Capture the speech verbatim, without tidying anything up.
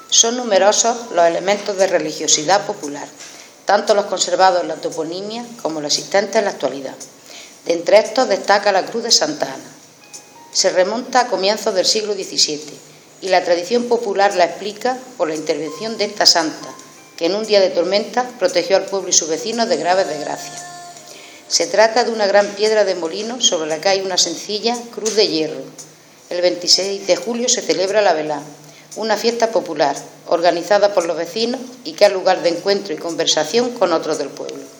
Son numerosos los elementos de religiosidad popular, tanto los conservados en la toponimia como los existentes en la actualidad. De entre estos destaca la Cruz de Santa Ana. Se remonta a comienzos del siglo diecisiete y la tradición popular la explica por la intervención de esta santa, que en un día de tormenta protegió al pueblo y sus vecinos de graves desgracias. Se trata de una gran piedra de molino sobre la que hay una sencilla cruz de hierro. El veintiséis de julio se celebra la velá, una fiesta popular organizada por los vecinos y que es lugar de encuentro y conversación con otros del pueblo.